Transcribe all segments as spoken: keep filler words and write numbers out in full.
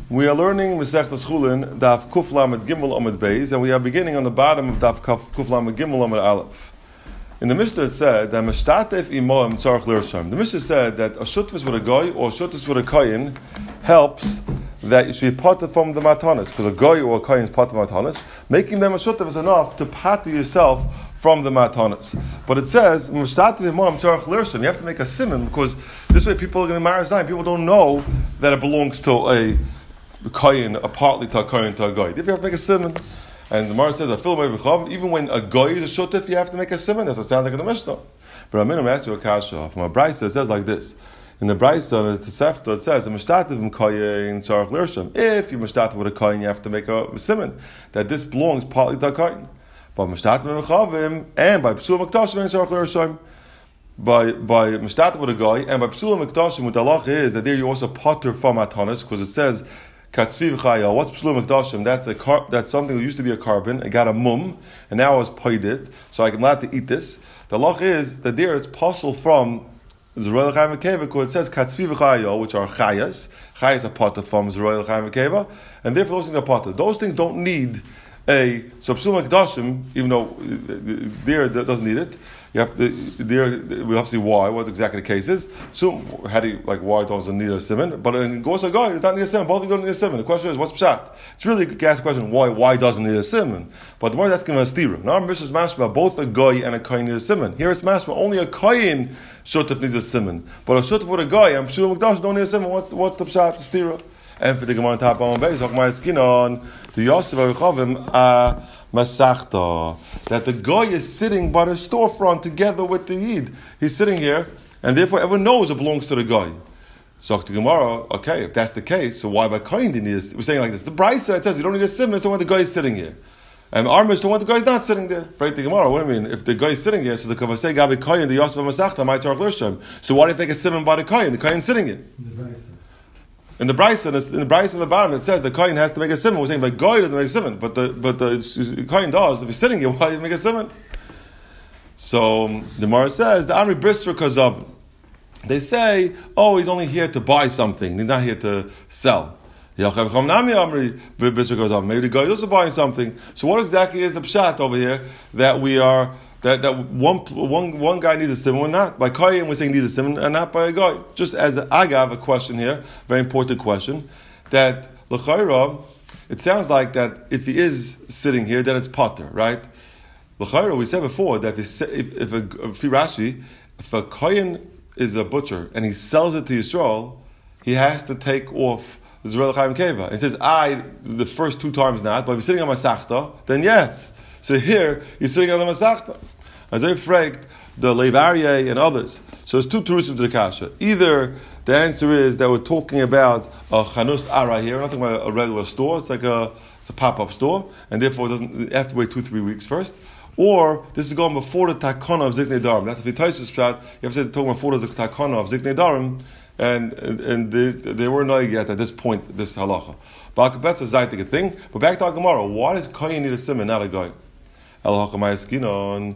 We are learning Masechtas Chulin, Daf Kuf Lamed Gimel Amud Beis, and we are beginning on the bottom of Daf Kuf Lamed Gimel Amud Aleph. In the Mishnah it said that Meshtatef Imoim Tzarech L'Risham. The Mishnah said that a shutvis with a goy or a shutvis with a kohen helps that you should be potter from the matanis, because a goy or a kohen is potter matanis. Making them a shutvis is enough to potter yourself from the matanis. But it says Meshtatef Imoim Tzarech L'Risham. You have to make a simon, because this way people are going to marry Zion. People don't know that it belongs to a kohen, a partly to a kohen to a goy. If you have to make a simon. And the Gemara says, even when a goy is a shotif, you have to make a simon. That's what it sounds like in the Mishnah. But I'm going to ask you a kasha. From a brayso, it says like this. In the brayso, in the Tosefta, it says, if you mishtativ with a kohen, you have to make a simon. That this belongs partly to a kohen. But mishtativ v'chavim, and by psul mekdashim, and tzarech l'risham. By by mishtativ with a goy, and by psul mekdashim, what the halacha is, that there you also potter from atanis, because it says, Katzvi v'chayel. What's psulu mekdashim? That's a car, that's something that used to be a carbon. It got a mum, and now I was paid it, so I'm allowed to eat this. The loch is that there it's possible from Zeroy L'chaim V'Keva, because it says katzvi v'chayel, which are chayas. Chayas are potter from Zeroy L'chaim V'Keva, and therefore those things are potter. Those things don't need a so psulu mekdashim, even though there it doesn't need it. You have to, there, we have to see why, what exactly the case is. So, how do you, like, why doesn't need a simon? But in Gosa Goy, it doesn't need a simon. Both of them don't need a simon. The question is, what's pshat? It's really, you can ask the question, why, why doesn't need a simon? But the more that's given a stira. Now, our mission is mashma, both a goy and a kohen need a simon. Here it's mashma, only a kohen shutaf needs a simon. But a shutaf with a goy, I'm sure Mekdash don't need a simon. What's, what's the pshat, the stira? And for the Gemara on top on base, my skin on the Yosef Avichavim, uh, Masachta, that the guy is sitting by the storefront together with the Yid. He's sitting here, and therefore everyone knows it belongs to the guy. So the Gemara, okay, if that's the case, so why by kohen do you need a, we're saying like this, the Brisa, it says you don't need a simon, it's the one the guy is sitting here. And our Mishnah, the one the guy is not sitting there. Right, the Gemara, what do you mean? If the guy is sitting here, so the Kavasei Gabi kohen, the Yosef Masachta, my Tzarech L'Risham. So why do you think a simon by the kohen? The kohen is sitting here. In the Brisa, in the Brisa in the bottom, it says the kohen has to make a simon. We're saying the goy doesn't make a simon, but the but the kohen does. If he's sitting here, why do you make a simon? So the Gemara says the Amri Brisra Kazab. They say, oh, he's only here to buy something. He's not here to sell. Maybe the guy is also buying something. So what exactly is the pshat over here that we are? That that one one one guy needs a simon, one not. By kohen we're saying needs a simon, and not by a guy. Just as a, I have a question here, very important question. That l'chayra, it sounds like that if he is sitting here, then it's potter, right? L'chayra, we said before that if if, if a if Rashi, if a kohen is a butcher and he sells it to Yisrael, he has to take off the Zeroy L'chaim V'Keva. It says I the first two times not, but if he's sitting on Masachta, then yes. So here, he's sitting on the Masachta. As I fragt, the Lev Aryeh and others. So there's two truths of the Kasha. Either the answer is that we're talking about a Chanus Ara here, we're not talking about a regular store, it's like a it's a pop-up store, and therefore it doesn't you have to wait two, three weeks first. Or this is going before the Takana of Ziknei Darim. That's if you touch this shot, you have to say talking before the Takana of Ziknei Darim, and and, and they, they were not yet at this point, this halacha. But that's a zaytik thing. But back to our Gemara, why does Kohen need a simon, not a guy? The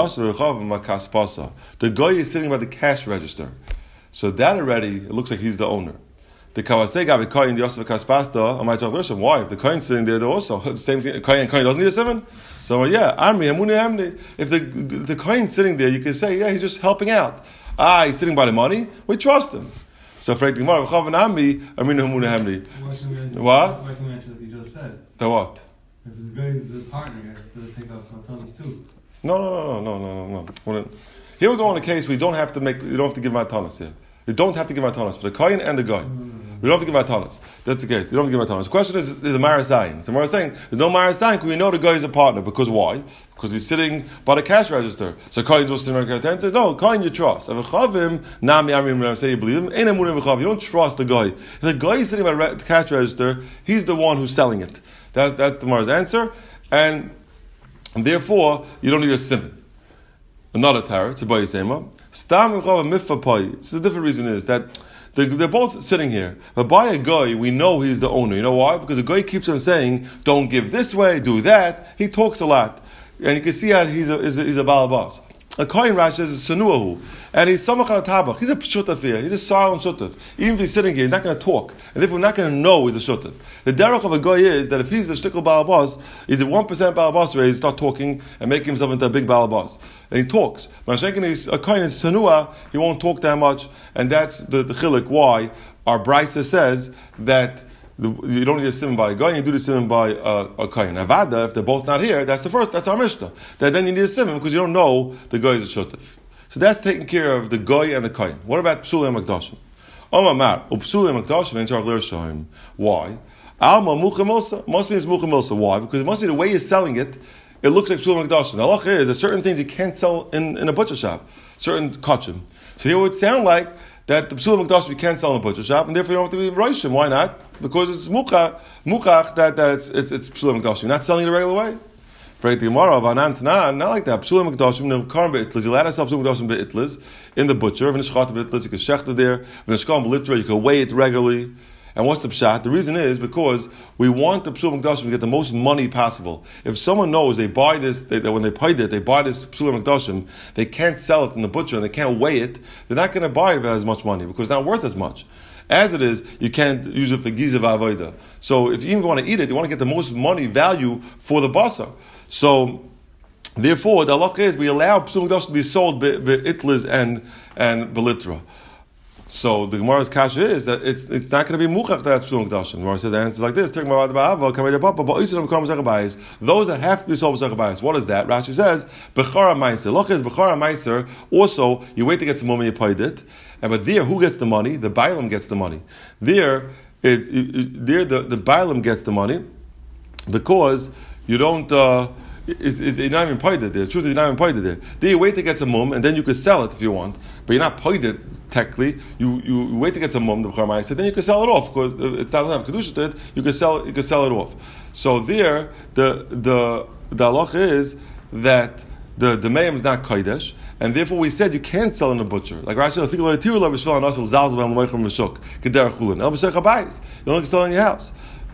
the guy is sitting by the cash register, so that already it looks like he's the owner. The kavasei gabi kohen the Yosef kaspasta. Am I talking? Why? If the kohen sitting there, they're also the same thing. Kohen kohen doesn't need a simon. So yeah, Amri Hamuni Hamni. If the the kohen sitting there, you can say yeah, he's just helping out. Ah, he's sitting by the money. We trust him. So for the Gemara, Chavan Amri Amri Hamuni Hamni. What? What you just said. The what? If the guy, the partner has to take out matanis too. No, no, no, no, no, no, no. Here we go in a case we don't have to make. You don't have to give matanis here. You don't have to give matanis for the kohen and the guy. We don't have to give matanis. That's the case. You don't have to give matanis. The question is, is the marasayin. So we're saying there's no marasayin because we know the guy is a partner. Because why? Because he's sitting by the cash register. So kohen just sitting by the cash. No, kohen you trust. Avichavim nami arim say you believe him. Ein amun avichav. You don't trust the guy. If the guy is sitting by the cash register, he's the one who's selling it. That, that's the Gemara's answer, and, and therefore you don't need a simon. Another tarot, it's a bayisema. Stam v'chav mifa pai. This is a different reason is that they're, they're both sitting here, but by a guy we know he's the owner. You know why? Because the guy keeps on saying, "Don't give this way, do that." He talks a lot, and you can see how he's a he's a, he's a balabas. A kohen Rashi says is sanuahu, and he's samach al tabach. He's a shutaf. He's a silent shutaf. Even if he's sitting here, he's not going to talk, and if we're not going to know he's a shutaf. The derech of a goy is that if he's the shtickle balabas, he's a one percent balabas rate. He start talking and make himself into a big balabas, and he talks. But he's a kohen is sanua. He won't talk that much, and that's the, the chilik why our brisa says that. The, you don't need a simon by a guy, you do the simon by a, a kohen. Avada, if they're both not here, that's the first, that's our Mishnah. That then you need a simon because you don't know the guy is a shutaf. So that's taking care of the guy and the kohen. What about psulei makdashim? Omar mar, upsulei makdashim and tar l'rishayim. Why? Alma mucha milsa. Must be it's mucha milsa. Why? Because it must be the way you're selling it, it looks like psulei makdashim. The halacha is that certain things you can't sell in, in a butcher shop, certain kachim. So here it would sound like that the psulei makdashim you can't sell in a butcher shop, and therefore you don't have to be roishim. Why not? Because it's muchach, muchach that, that it's it's it's psulei makdashim. You're not selling it the regular way. Break the Gemara of Anan Tanan, not like that. Psulei makdashim, no karm beitlis. You're allowed to sell psulei makdashim beitlis in the butcher. When it's shchat beitlis, you can shecht it there. When it's shkam belitra, you can weigh it regularly. And what's the pshat? The reason is because we want the psulei makdashim to get the most money possible. If someone knows they buy this, they, that when they paid it, they buy this psulei makdashim, they can't sell it in the butcher and they can't weigh it. They're not going to buy it for as much money because it's not worth as much. As it is, you can't use it for gizav avoda. So if you even want to eat it, you want to get the most money value for the basar. So therefore, the halacha is we allow psulei makdashim to be sold be itlis and and belitra. So the Gemara's kasha is that it's it's not going to be muchach that's psulei makdashim. The Gemara says the answer is like this: those that have to be sold b'sach. What is that? Rashi says bechara meiser. Loch is bechara meiser. Also, you wait to get some money, you paid it. And but there, who gets the money? The Bailam gets the money. There, it's it, it, there the the Bailam gets the money because you don't. Uh, it's, it's, you're not even paid it there. The truth is, you're not even paid it there. There, you wait to get some mum, and then you can sell it if you want. But you're not paid it technically. You you wait to get some mum, the B'char so then you can sell it off because it's not enough kedusha to it. You can sell you can sell it off. So there, the the the halacha is that the the mayim is not kodesh. And therefore, we said you can't sell in a butcher. Like Rashi, you only can sell in your house.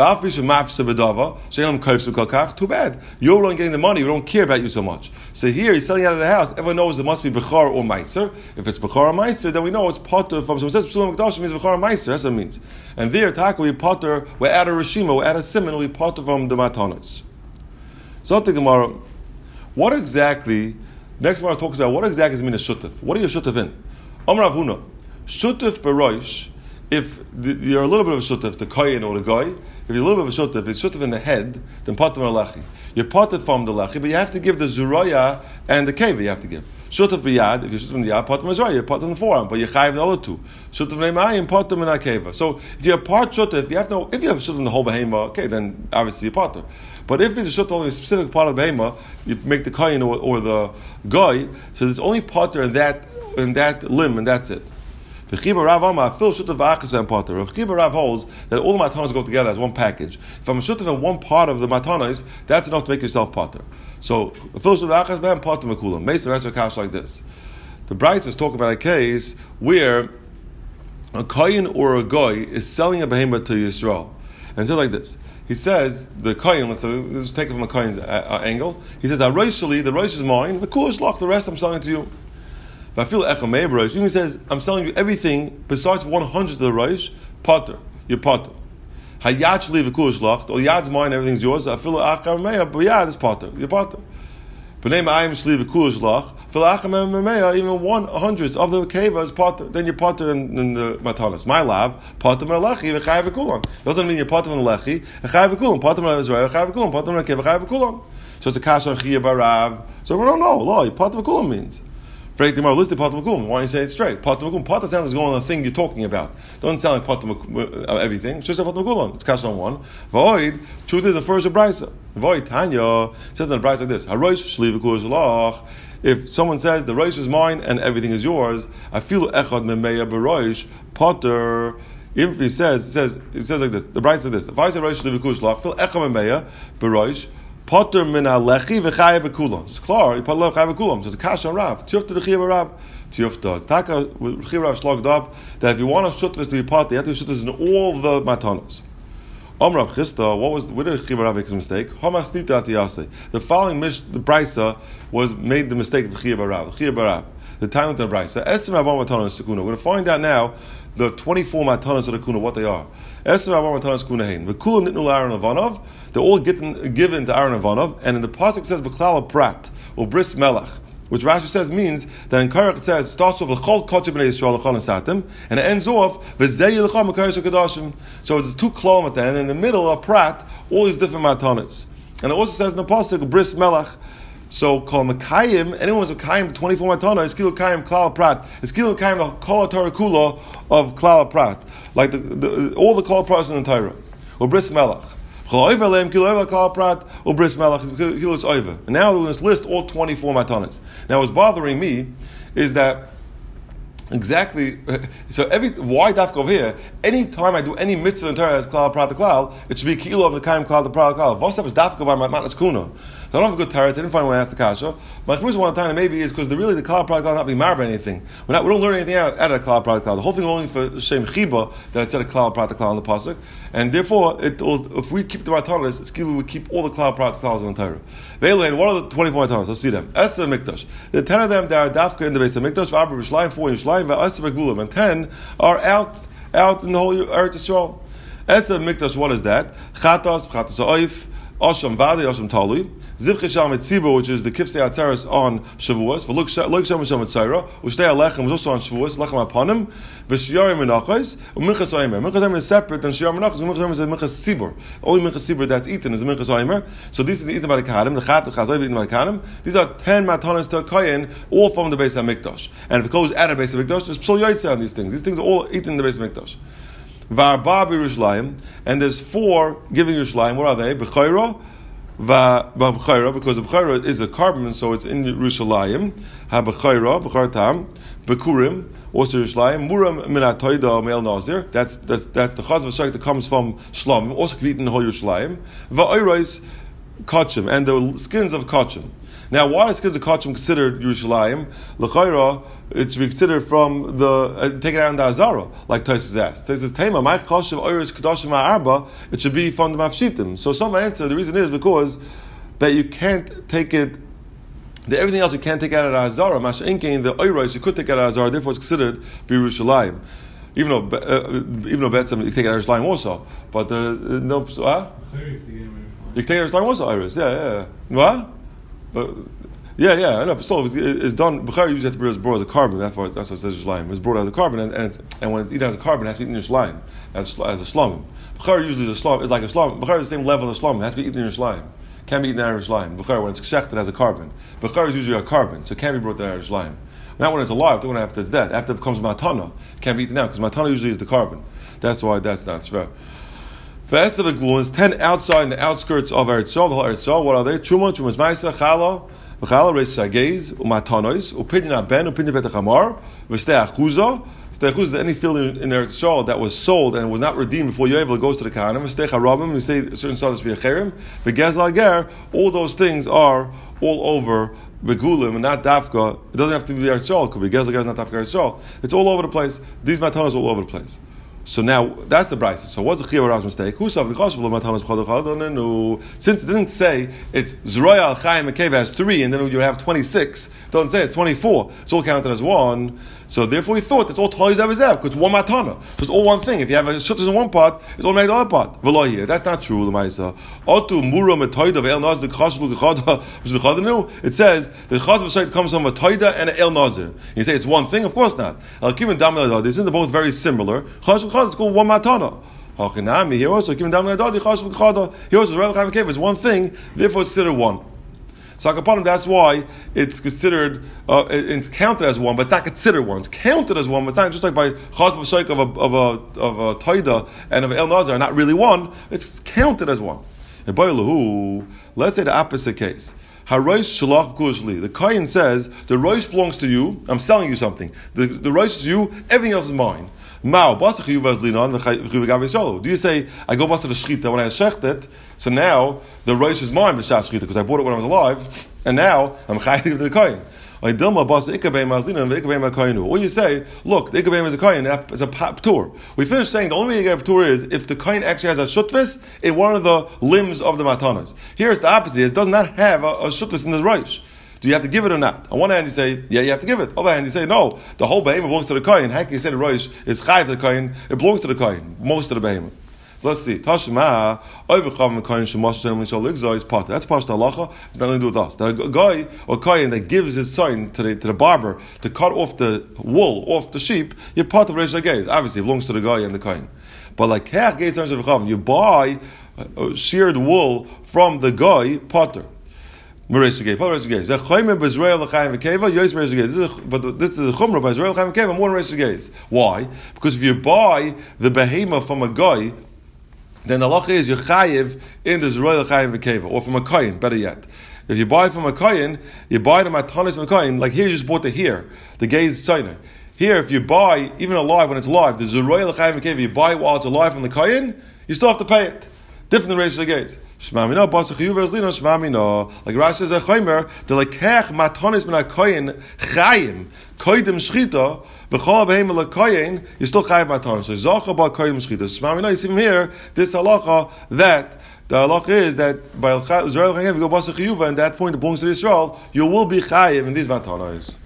Too bad. You're only getting the money. We don't care about you so much. So here, he's selling out of the house. Everyone knows it must be bechar or meiser. If it's bechar or meiser, then we know it's potter from. Someone says psulei makdashim means bechar or meiser. That's what it means. And there, taka we potter. We're at a rishima. We're at a simon. We potter from the matanos. So the Gemara, what exactly? Next Gemara talks about what exactly does it mean a shutaf. What are you shutaf in? Amar Rav Huna, shutaf beroish. If the, you're a little bit of a shutaf, the kohen or the guy, if you're a little bit of a shutaf, it's shutaf in the head, then patam lechi. You're patam from the lechi, but you have to give the zuraya and the keva. You have to give shutaf biyad. If you're shutaf in the yad, patam zuraya. You're patam in the forearm, but you're chayiv in the other two. Shutaf neimayim, patam in the keva. So if you're part shutaf, you have to know if you have shutaf in the whole behema. Okay, then obviously you're patam. But if it's a shut only a specific part of the behema, you make the kohen or, or the guy, so there's only potter in that in that limb, and that's it. V'chiba Rav Amar fil shutav v'achas v'em potter. V'chiba Rav holds that all the matanos go together as one package. If I'm a shutav in one part of the matanos, that's enough to make yourself potter. So fil shutav v'achas v'em potter mekulam. Basically, that's a kash like this. The Bryce is talking about a case where a kohen or a guy is selling a behema to Yisrael, and so like this. He says the kohen. Let's, let's take it from the kohen's uh, angle. He says, "Aroishali, the roish is mine. The kulish loch, the rest I'm selling to you." But I feel echamei roish. He says, "I'm selling you everything besides one hundred of the roish. Potter, you're potter. Hayat shali the kulish loch. All yad's mine, everything's yours. I feel echamei, but yad is potter. You're potter. B'nei ma'ayim shali the kulish loch. Even one hundredth of the keva is potter. Then you're potter in, in the matanas. My love, potter melechi v'chayav v'kulam. Doesn't mean you're potter melechi v'chayav v'kulam. Potter melechi v'chayav v'kulam. Potter melechi v'chayav v'kulam. So it's a kasha on chiyah barav. So we don't know. Lo, potter v'kulam means. Freik the listed potter v'kulam. Why don't you say it straight? Potter v'kulam. Potter sounds like going on the thing you're talking about. Doesn't sound like potter uh, everything. It's just a potter v'kulam. It's kasha on one. Void. Truth is the first of brisa. Void Tanya says in the brisa like this: Harosh shli v'kulish loch. If someone says the roish is mine and everything is yours, I feel echad memeya beroish potter. If he says, it says, it says like this. The Bride says this: if I say roish levikush lach, feel echad memeya beroish potter min alechi v'chaya v'kulam. It's clear. You put love chaya v'kulam. So it's a kasha on Rav. Tiyufta d'chiyah Rav. Tiyufta. It's taka d'chiyah Rav shlogged up that if you want a shutvis to be potter, you have to be shutvis in all the matanos. Omrav Chista, what was where did Chiba Rav make a mistake? Hamastita atiyase. The following mish the brisa was made the mistake of Chiba Rav. Chiba Rav. The time of the brisa. Estim Abam Matanos Sekuna. We're going to find out now the twenty-four Matanos of the Kuna, what they are. Estim Abam Matanos Kuna Hein. V'kulam nitnu Aaron Avanov. They're all given, given to Aaron Avanov, and in the pasuk says B'klal Prat or Bris Melach, which Rashi says means that in Karach it says starts off l'chol kodesh b'nei Yisrael l'chol nesatim, and it ends off v'zei l'chol mekadosh hakadoshim. So it's two klom at the end, and in the middle a prat, all these different matanos. And it also says in the pasuk bris melach. So called mekayim, anyone who's mekayim twenty-four matanos, is kilo kayim klal prat. It's kilo kayim the kol Torah kula of klal prat, like the, the, all the klal prats in the Torah. Or bris melach. And now we're going to list all twenty-four matanos. Now, what's bothering me is that exactly, so every, why dafka over here, any time I do any mitzvah in Torah as klal prat klal, it should be kilo of the kaim klal prat klal. Vosap is dafka by matnas kuna. I don't have a good Torah. I didn't find one to ask the kasha. My reason one time maybe is because the really the klal prat klal not being married by anything. We're not, we don't learn anything out, out of the klal prat klal. The whole thing only for shem chiba that it said a klal prat klal in the pasuk, and therefore it will, if we keep the matanos, it's kilo we keep all the klal prat klals in the Torah. Ve'elain, what are the twenty-four matanos? Let's see them. Esther mikdash. The ten of them that are dafka in the base of mikdash. V'arba v'shlayim, four in shlayim, v'esther v'gulam, and ten are out out in the whole Eretz Yisrael. Esther mikdash. What is that? Chatas, chatas oif, Osham Vadi, Osham Talui, Ziv Chesham Etzibur, which is the Kipsei Atzeres on Shavuos, V'Luk Shem Hashem Etzayra, Ushtei Alechem was also on Shavuos, Lechem Aponim, V'Shiyari Menachos, U'Minchas Oimer. Minchas Oimer is separate than Shiyari Menachos, Minchas Oimer is a Minchas Tzibur. Only Minchas Tzibur that's eaten is a Minchas Oimer. So this is eaten by the Kahanim, the Chat, the Chazoy eaten by the Kahanim. These are ten matanos to Kohen, all from the base of Mikdash. And if it goes out of the base of Mikdash, there's Psul Yotzei on these things. These things are all eaten in the base of Mikdash. V'Arba B'Yerushalayim, and there's four giving Yerushalayim. What are they? B'Chayra, B'Chayra, because the B'Chayra is a carbon, so it's in Yerushalayim. Ha B'Chayra, B'Chayra Tam, B'Kurim, also Yerushalayim. Muram min HaToida Me'el Nazir. That's that's that's the Chaz v'Shayk that comes from Shlomim. Also can be eaten in the whole Yerushalayim. V'Oiros Kachim, and the skins of Kachim. Now, why are skins of Kachim considered Yerushalayim? L'Chayra, it should be considered from the uh, taken out in the Azara, like Tosfos asked. It says, "Tema, my chashav oiros kedashim ha'arba." It should be from the mafshitim. So, some answer. The reason is because that you can't take it. The everything else you can't take out of the Azara. Masha'inkein, the oiros you could take out of the Azara. Therefore, it's considered Yerushalayim. Even though, uh, even though Betzim you take it out of Yerushalayim also, but the uh, no, uh, you can take it out of Yerushalayim also. Iris, yeah, yeah. What? But, yeah, yeah, I know. But still, it's, it's done. B'chayr usually has to be brought as a carbon. That's what, that's what it says Yerushalayim. It's brought as a carbon, and and, it's, and when it's eaten as a carbon, it has to be eaten in Yerushalayim as as a shlomim. B'chayr usually is a shlom. It's like a shlom. B'chayr is the same level as a shlomim. It has to be eaten in Yerushalayim. Can't be eaten out of Yerushalayim. B'chayr when it's kshechted as a carbon. B'chayr is usually a carbon, so it can't be brought out of Yerushalayim. Not when it's alive. But when after it's dead. After it becomes matana, it can't be eaten out because matana usually is the carbon. That's why that's not shver. V'esav egulins, ten outside in the outskirts of Eretz Yisrael. The whole Eretz Yisrael. What are they? Truma, Trumas Ma'isa, Chala. V'chala reish shagez umatonos upidin aben upidin betachamar v'stei achuza. Stei achuza is any field in, in Eretz Yisrael that was sold and was not redeemed before Yovel goes to the Kahanim. V'stei charabim, we say certain stars to be a cherem. V'gezla ger, all those things are all over Begulim and not Dafka. It doesn't have to be Eretz Yisrael. It could be Gezla ger, it's not Dafka Eretz Yisrael. It's all over the place. These matanos are all over the place. So now that's the brisa. So what's the Chiyav Rav's mistake? Since it didn't say it's Zroya al Chaim Mekeva has three, and then you have twenty-six. It doesn't say it's twenty-four. It's all counted as one. So therefore, he thought it's all Toys Avazev because it's one matana. So it's all one thing. If you have a shuttas in one part, it's all made the other part. V'lo here. That's not true. L'maisa. Otu mura metoida ve'el naz the chashlu gechada which is the chadanu. It says the chad comes from a toida and an el nazir. You say it's one thing? Of course not. Al kim and dam le'adad. They're both very similar. Chashlu gechada is called one matana. Hachinami here also kim and dam le'adad. Chashlu gechada here also Rav Chaim Keva is one thing. Therefore, it's considered one. So that's why it's considered, uh, it's counted as one, but it's not considered one. It's counted as one, but it's not just like by chaz v'shoik of a of a of a taida and of an el nazar, not really one. It's counted as one. Let's say the opposite case. Harosh shalach kushli. The kohen says the rosh belongs to you. I'm selling you something. The the rosh is you. Everything else is mine. Mao basach yuvas linon v'chayv. Do you say I go back to the shechita when I shecht it? So now the rosh is mine b'shas shechita because I bought it when I was alive, and now I'm chayiv to the kohen. Like Dilma bas ikabem mazlina and ikabem akainu. Or you say, look, the ikabem is a kain, it's a ptur. We finished saying the only way you get a ptur is if the kain actually has a shutvis in one of the limbs of the matanas. Here it's the opposite. It does not have a, a shutvis in the reish. Do you have to give it or not? On one hand you say, yeah, you have to give it. On the other hand you say, no, the whole behemoth belongs to the kain. How can you say the reish is chayiv to the kain? It belongs to the kain, most of the behemoth. So let's see. Tashma, overcome the kain shemash shem mishal igza is part. That's part of the halacha. Nothing to do with us. That a guy or kain that gives his son to the to the barber to cut off the wool off the sheep, you're part of reish hagez. Obviously, it belongs to the guy and the kain. But like hech geis overcome, you buy uh, sheared wool from the guy potter. But this is but this is a chumrah by Israel Chaim Keva more than Reish Geis. Why? Because if you buy the behemoth from a guy, then the halacha is you chayiv in the Israel Chaim Keva, or from a kohen. Better yet, if you buy from a kohen, you buy the matanis from a kohen. Like here, you just bought the here, the geis tzayner. Here, if you buy even alive when it's live, the Israel Chaim Keva, you buy while it's alive from the kohen, you still have to pay it. Different than Reish Geis. Shmamino basa chiyuv ezlino shmamino. Like Rashi says a chaymer, the lekech matonis min hakoyin chayim koydem shchita v'chol behem lekoyin you still chayiv matonis. So zacha ba koydem shchita. Shmamino you see from here this halacha that the halacha is that by Israel chayim you go basa chiyuv and at that point it belongs to Israel you will be chayiv in these matonis.